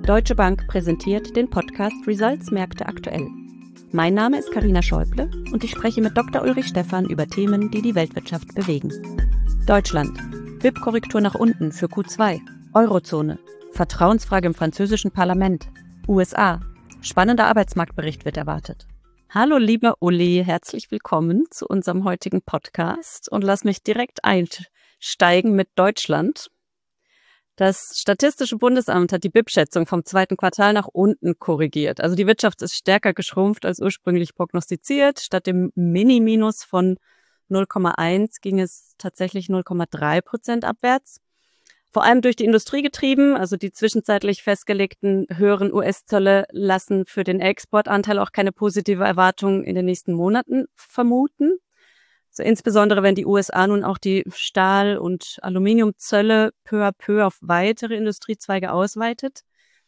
Deutsche Bank präsentiert den Podcast Results Märkte aktuell. Mein Name ist Carina Schäuble und ich spreche mit Dr. Ulrich Stephan über Themen, die die Weltwirtschaft bewegen. Deutschland. BIP-Korrektur nach unten für Q2. Eurozone. Vertrauensfrage im französischen Parlament. USA. Spannender Arbeitsmarktbericht wird erwartet. Hallo lieber Uli, herzlich willkommen zu unserem heutigen Podcast und lass mich direkt einsteigen mit Deutschland. Das Statistische Bundesamt hat die BIP-Schätzung vom zweiten Quartal nach unten korrigiert. Also die Wirtschaft ist stärker geschrumpft als ursprünglich prognostiziert. Statt dem Mini-Minus von 0,1 ging es tatsächlich 0,3% abwärts. Vor allem durch die Industrie getrieben, also die zwischenzeitlich festgelegten höheren US-Zölle lassen für den Exportanteil auch keine positive Erwartung in den nächsten Monaten vermuten. So insbesondere wenn die USA nun auch die Stahl- und Aluminiumzölle peu à peu auf weitere Industriezweige ausweitet.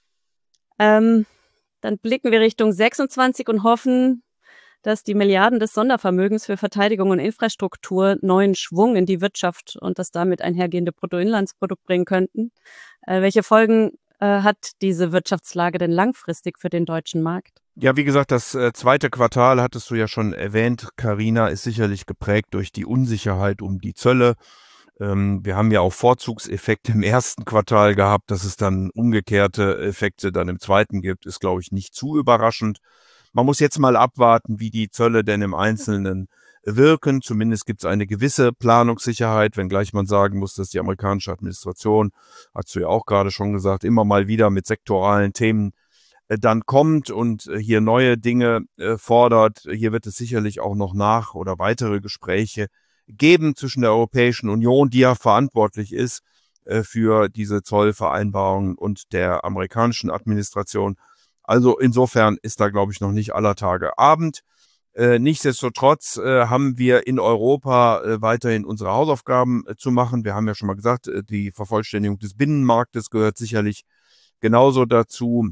Dann blicken wir Richtung 26 und hoffen, dass die Milliarden des Sondervermögens für Verteidigung und Infrastruktur neuen Schwung in die Wirtschaft und das damit einhergehende Bruttoinlandsprodukt bringen könnten. Welche Folgen hat diese Wirtschaftslage denn langfristig für den deutschen Markt? Ja, wie gesagt, das zweite Quartal, hattest du ja schon erwähnt, Carina, ist sicherlich geprägt durch die Unsicherheit um die Zölle. Wir haben ja auch Vorzugseffekte im ersten Quartal gehabt, dass es dann umgekehrte Effekte dann im zweiten gibt, ist, glaube ich, nicht zu überraschend. Man muss jetzt mal abwarten, wie die Zölle denn im Einzelnen wirken. Zumindest gibt es eine gewisse Planungssicherheit, wenngleich man sagen muss, dass die amerikanische Administration, hast du ja auch gerade schon gesagt, immer mal wieder mit sektoralen Themen dann kommt und hier neue Dinge fordert. Hier wird es sicherlich auch noch oder weitere Gespräche geben zwischen der Europäischen Union, die ja verantwortlich ist für diese Zollvereinbarungen, und der amerikanischen Administration. Also insofern ist da, glaube ich, noch nicht aller Tage Abend. Nichtsdestotrotz haben wir in Europa weiterhin unsere Hausaufgaben zu machen. Wir haben ja schon mal gesagt, die Vervollständigung des Binnenmarktes gehört sicherlich genauso dazu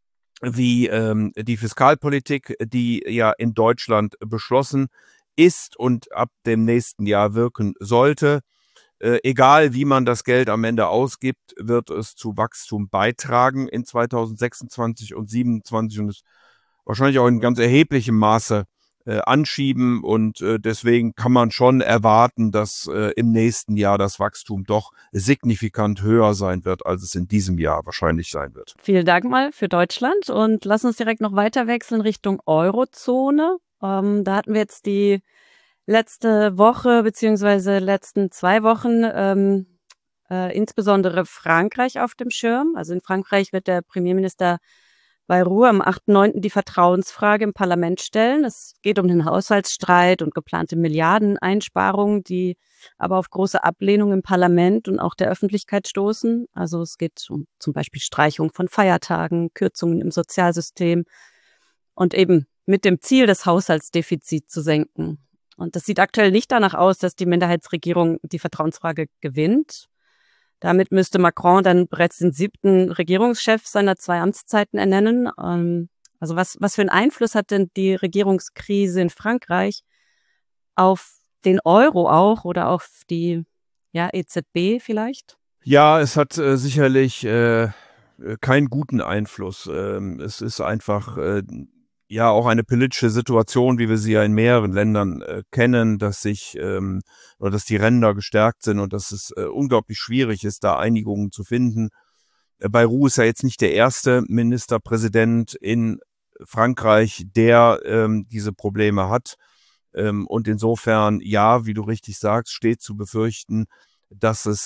wie die Fiskalpolitik, die ja in Deutschland beschlossen ist und ab dem nächsten Jahr wirken sollte. Egal wie man das Geld am Ende ausgibt, wird es zu Wachstum beitragen in 2026 und 2027 und es wahrscheinlich auch in ganz erheblichem Maße anschieben, und deswegen kann man schon erwarten, dass im nächsten Jahr das Wachstum doch signifikant höher sein wird, als es in diesem Jahr wahrscheinlich sein wird. Vielen Dank mal für Deutschland und lass uns direkt noch weiter wechseln Richtung Eurozone. Da hatten wir jetzt die letzte Woche beziehungsweise letzten 2 Wochen insbesondere Frankreich auf dem Schirm. Also in Frankreich wird der Premierminister Bayrou am 8.9. die Vertrauensfrage im Parlament stellen. Es geht um den Haushaltsstreit und geplante Milliardeneinsparungen, die aber auf große Ablehnung im Parlament und auch der Öffentlichkeit stoßen. Also es geht um zum Beispiel Streichung von Feiertagen, Kürzungen im Sozialsystem und eben mit dem Ziel, das Haushaltsdefizit zu senken. Und das sieht aktuell nicht danach aus, dass die Minderheitsregierung die Vertrauensfrage gewinnt. Damit müsste Macron dann bereits den 7. Regierungschef seiner 2 Amtszeiten ernennen. Also was für einen Einfluss hat denn die Regierungskrise in Frankreich auf den Euro auch oder auf die EZB vielleicht? Ja, es hat sicherlich keinen guten Einfluss. Es ist einfach auch eine politische Situation, wie wir sie ja in mehreren Ländern kennen, dass dass die Ränder gestärkt sind und dass es unglaublich schwierig ist, da Einigungen zu finden. Bayrou ist ja jetzt nicht der erste Ministerpräsident in Frankreich, der diese Probleme hat. Und insofern, ja, wie du richtig sagst, steht zu befürchten, dass es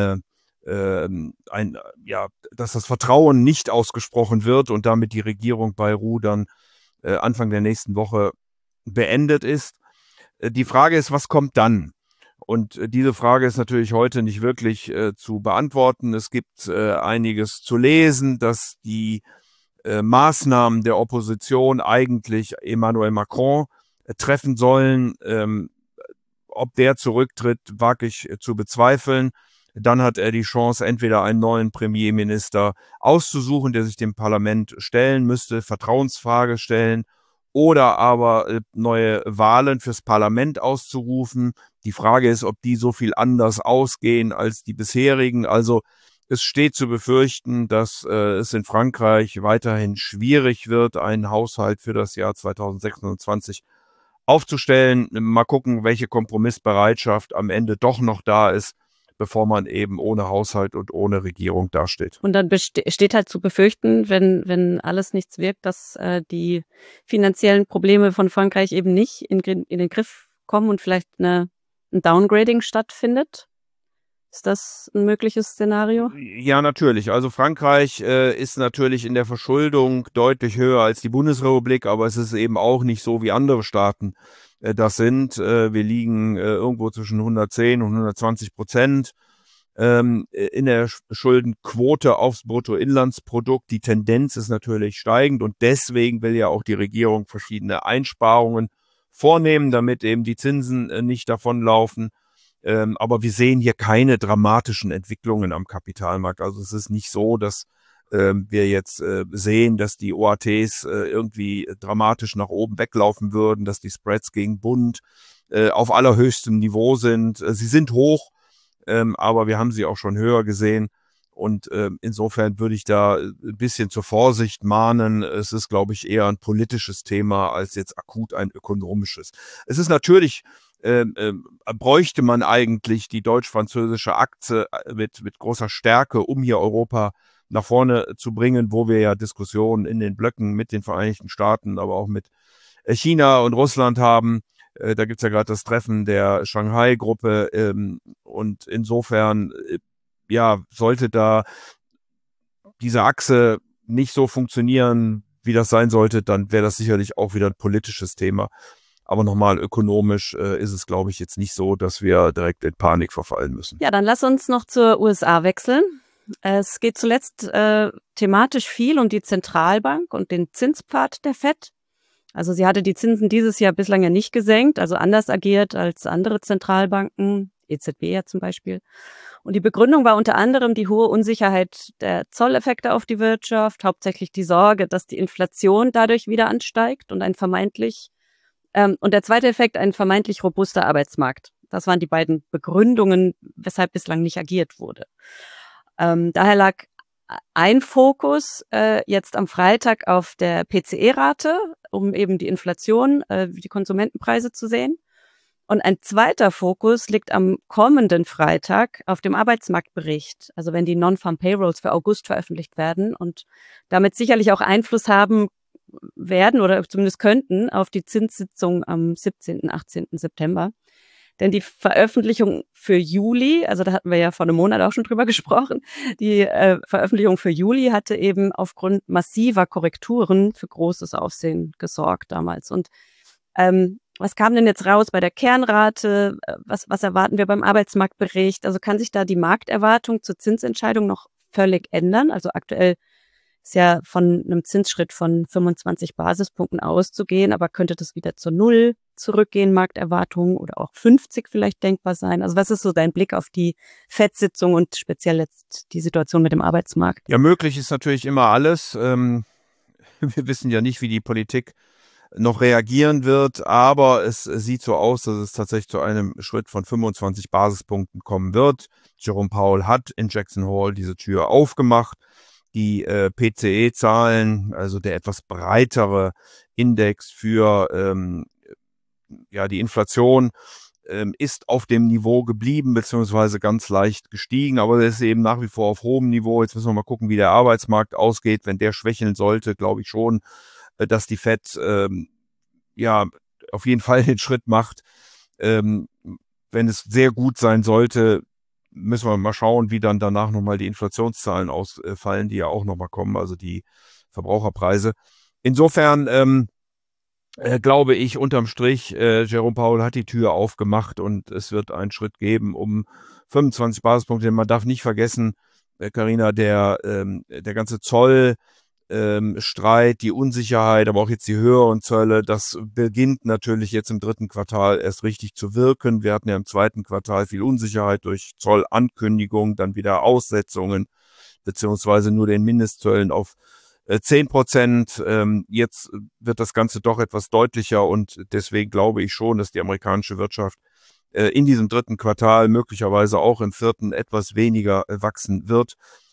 dass das Vertrauen nicht ausgesprochen wird und damit die Regierung Bayrou dann Anfang der nächsten Woche beendet ist. Die Frage ist, was kommt dann? Und diese Frage ist natürlich heute nicht wirklich zu beantworten. Es gibt einiges zu lesen, dass die Maßnahmen der Opposition eigentlich Emmanuel Macron treffen sollen. Ob der zurücktritt, wage ich zu bezweifeln. Dann hat er die Chance, entweder einen neuen Premierminister auszusuchen, der sich dem Parlament stellen müsste, Vertrauensfrage stellen, oder aber neue Wahlen fürs Parlament auszurufen. Die Frage ist, ob die so viel anders ausgehen als die bisherigen. Also Es steht zu befürchten, dass es in Frankreich weiterhin schwierig wird, einen Haushalt für das Jahr 2026 aufzustellen. Mal gucken, welche Kompromissbereitschaft am Ende doch noch da ist, bevor man eben ohne Haushalt und ohne Regierung dasteht. Und dann steht halt zu befürchten, wenn alles nichts wirkt, dass die finanziellen Probleme von Frankreich eben nicht in den Griff kommen und vielleicht ein Downgrading stattfindet. Ist das ein mögliches Szenario? Ja, natürlich. Also Frankreich ist natürlich in der Verschuldung deutlich höher als die Bundesrepublik, aber es ist eben auch nicht so wie andere Staaten das sind. Wir liegen irgendwo zwischen 110 und 120%. In der Schuldenquote aufs Bruttoinlandsprodukt. Die Tendenz ist natürlich steigend und deswegen will ja auch die Regierung verschiedene Einsparungen vornehmen, damit eben die Zinsen nicht davonlaufen. Aber wir sehen hier keine dramatischen Entwicklungen am Kapitalmarkt. Also es ist nicht so, dass wir jetzt sehen, dass die OATs irgendwie dramatisch nach oben weglaufen würden, dass die Spreads gegen Bund auf allerhöchstem Niveau sind. Sie sind hoch, aber wir haben sie auch schon höher gesehen. Und insofern würde ich da ein bisschen zur Vorsicht mahnen. Es ist, glaube ich, eher ein politisches Thema als jetzt akut ein ökonomisches. Es ist natürlich, bräuchte man eigentlich die deutsch-französische Achse mit großer Stärke, um hier Europa nach vorne zu bringen, wo wir ja Diskussionen in den Blöcken mit den Vereinigten Staaten, aber auch mit China und Russland haben. Da gibt's ja gerade das Treffen der Shanghai-Gruppe und insofern ja, sollte da diese Achse nicht so funktionieren, wie das sein sollte, dann wäre das sicherlich auch wieder ein politisches Thema. Aber nochmal, ökonomisch ist es, glaube ich, jetzt nicht so, dass wir direkt in Panik verfallen müssen. Ja, dann lass uns noch zur USA wechseln. Es geht zuletzt thematisch viel um die Zentralbank und den Zinspfad der FED. Also sie hatte die Zinsen dieses Jahr bislang ja nicht gesenkt, also anders agiert als andere Zentralbanken, EZB ja zum Beispiel. Und die Begründung war unter anderem die hohe Unsicherheit der Zolleffekte auf die Wirtschaft, hauptsächlich die Sorge, dass die Inflation dadurch wieder ansteigt und und der zweite Effekt, ein vermeintlich robuster Arbeitsmarkt. Das waren die beiden Begründungen, weshalb bislang nicht agiert wurde. Daher lag ein Fokus jetzt am Freitag auf der PCE-Rate, um eben die Inflation, die Konsumentenpreise zu sehen. Und ein zweiter Fokus liegt am kommenden Freitag auf dem Arbeitsmarktbericht, also wenn die Non-Farm Payrolls für August veröffentlicht werden und damit sicherlich auch Einfluss haben werden oder zumindest könnten auf die Zinssitzung am 17., 18. September. Denn die Veröffentlichung für Juli, also da hatten wir ja vor einem Monat auch schon drüber gesprochen, die Veröffentlichung für Juli hatte eben aufgrund massiver Korrekturen für großes Aufsehen gesorgt damals. Und was kam denn jetzt raus bei der Kernrate? Was erwarten wir beim Arbeitsmarktbericht? Also kann sich da die Markterwartung zur Zinsentscheidung noch völlig ändern? Also aktuell ist ja von einem Zinsschritt von 25 Basispunkten auszugehen, aber könnte das wieder zur Null zurückgehen, Markterwartungen, oder auch 50 vielleicht denkbar sein? Also was ist so dein Blick auf die FED-Sitzung und speziell jetzt die Situation mit dem Arbeitsmarkt? Ja, möglich ist natürlich immer alles. Wir wissen ja nicht, wie die Politik noch reagieren wird, aber es sieht so aus, dass es tatsächlich zu einem Schritt von 25 Basispunkten kommen wird. Jerome Powell hat in Jackson Hole diese Tür aufgemacht. Die PCE-Zahlen, also der etwas breitere Index für die Inflation, ist auf dem Niveau geblieben, beziehungsweise ganz leicht gestiegen, aber es ist eben nach wie vor auf hohem Niveau. Jetzt müssen wir mal gucken, wie der Arbeitsmarkt ausgeht. Wenn der schwächeln sollte, glaube ich schon, dass die FED auf jeden Fall den Schritt macht. Wenn es sehr gut sein sollte, müssen wir mal schauen, wie dann danach nochmal die Inflationszahlen ausfallen, die ja auch nochmal kommen, also die Verbraucherpreise. Insofern glaube ich, unterm Strich, Jerome Powell hat die Tür aufgemacht und es wird einen Schritt geben um 25 Basispunkte. Man darf nicht vergessen, Carina, der ganze Zollstreit, die Unsicherheit, aber auch jetzt die höheren Zölle, das beginnt natürlich jetzt im dritten Quartal erst richtig zu wirken. Wir hatten ja im zweiten Quartal viel Unsicherheit durch Zollankündigungen, dann wieder Aussetzungen, beziehungsweise nur den Mindestzöllen auf 10%. Jetzt wird das Ganze doch etwas deutlicher und deswegen glaube ich schon, dass die amerikanische Wirtschaft in diesem dritten Quartal, möglicherweise auch im vierten, etwas weniger wachsen wird.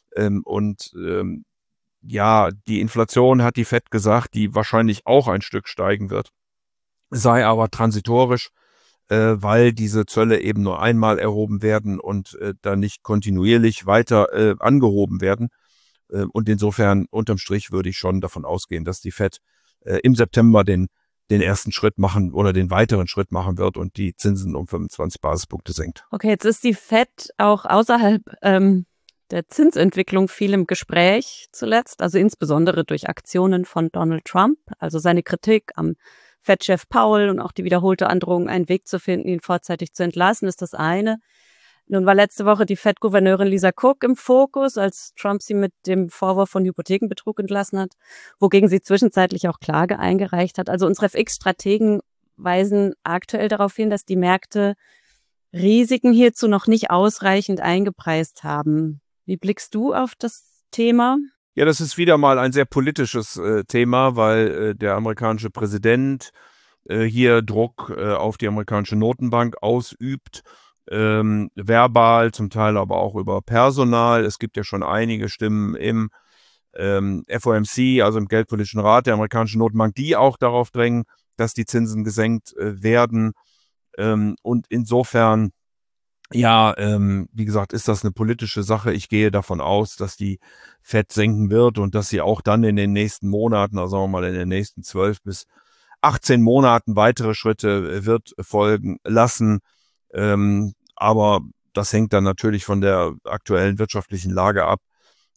Ja, die Inflation, hat die Fed gesagt, die wahrscheinlich auch ein Stück steigen wird, sei aber transitorisch, weil diese Zölle eben nur einmal erhoben werden und dann nicht kontinuierlich weiter angehoben werden. Und insofern, unterm Strich, würde ich schon davon ausgehen, dass die Fed im September den ersten Schritt machen oder den weiteren Schritt machen wird und die Zinsen um 25 Basispunkte senkt. Okay, jetzt ist die Fed auch außerhalb der Zinsentwicklung viel im Gespräch zuletzt, also insbesondere durch Aktionen von Donald Trump, also seine Kritik am Fed-Chef Powell und auch die wiederholte Androhung, einen Weg zu finden, ihn vorzeitig zu entlassen, ist das eine. Nun war letzte Woche die Fed-Gouverneurin Lisa Cook im Fokus, als Trump sie mit dem Vorwurf von Hypothekenbetrug entlassen hat, wogegen sie zwischenzeitlich auch Klage eingereicht hat. Also unsere FX-Strategen weisen aktuell darauf hin, dass die Märkte Risiken hierzu noch nicht ausreichend eingepreist haben. Wie blickst du auf das Thema? Ja, das ist wieder mal ein sehr politisches Thema, weil der amerikanische Präsident hier Druck auf die amerikanische Notenbank ausübt, verbal, zum Teil aber auch über Personal. Es gibt ja schon einige Stimmen im FOMC, also im Geldpolitischen Rat der amerikanischen Notenbank, die auch darauf drängen, dass die Zinsen gesenkt werden. Und insofern, ja, wie gesagt, ist das eine politische Sache. Ich gehe davon aus, dass die Fed senken wird und dass sie auch dann in den nächsten Monaten, also sagen wir mal in den nächsten 12 bis 18 Monaten weitere Schritte wird folgen lassen. Aber das hängt dann natürlich von der aktuellen wirtschaftlichen Lage ab.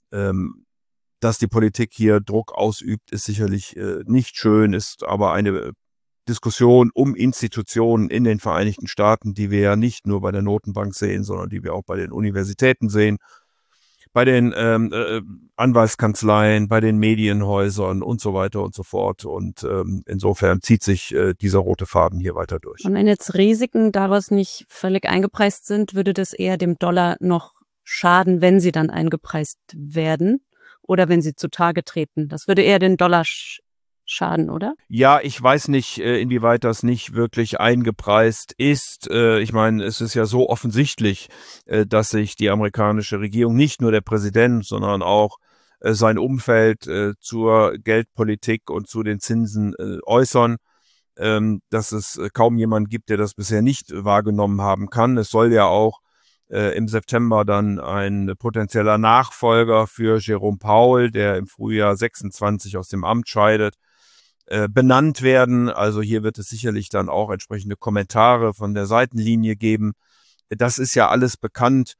Dass die Politik hier Druck ausübt, ist sicherlich nicht schön, ist aber eine Diskussion um Institutionen in den Vereinigten Staaten, die wir ja nicht nur bei der Notenbank sehen, sondern die wir auch bei den Universitäten sehen, bei den Anwaltskanzleien, bei den Medienhäusern und so weiter und so fort. Und insofern zieht sich dieser rote Faden hier weiter durch. Und wenn jetzt Risiken daraus nicht völlig eingepreist sind, würde das eher dem Dollar noch schaden, wenn sie dann eingepreist werden oder wenn sie zutage treten. Das würde eher den Dollar schaden, oder? Ja, ich weiß nicht, inwieweit das nicht wirklich eingepreist ist. Ich meine, es ist ja so offensichtlich, dass sich die amerikanische Regierung, nicht nur der Präsident, sondern auch sein Umfeld zur Geldpolitik und zu den Zinsen äußern, dass es kaum jemanden gibt, der das bisher nicht wahrgenommen haben kann. Es soll ja auch im September dann ein potenzieller Nachfolger für Jerome Powell, der im Frühjahr 26 aus dem Amt scheidet, benannt werden. Also hier wird es sicherlich dann auch entsprechende Kommentare von der Seitenlinie geben. Das ist ja alles bekannt.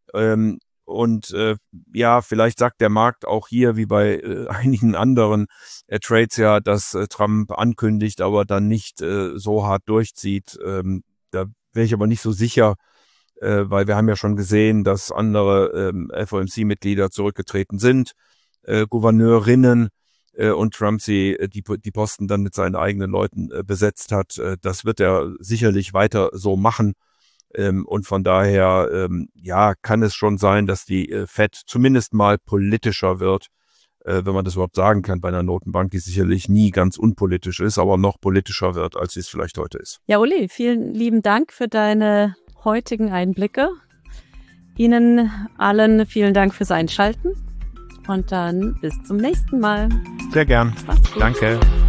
Ja, vielleicht sagt der Markt auch hier, wie bei einigen anderen Trades ja, dass Trump ankündigt, aber dann nicht so hart durchzieht. Da wäre ich aber nicht so sicher, weil wir haben ja schon gesehen, dass andere FOMC-Mitglieder zurückgetreten sind, Gouverneurinnen, und Trump die Posten dann mit seinen eigenen Leuten besetzt hat. Das wird er sicherlich weiter so machen. Und von daher, ja, kann es schon sein, dass die Fed zumindest mal politischer wird, wenn man das überhaupt sagen kann, bei einer Notenbank, die sicherlich nie ganz unpolitisch ist, aber noch politischer wird, als sie es vielleicht heute ist. Ja, Uli, vielen lieben Dank für deine heutigen Einblicke. Ihnen allen vielen Dank fürs Einschalten und dann bis zum nächsten Mal. Sehr gern. Mach's gut. Danke.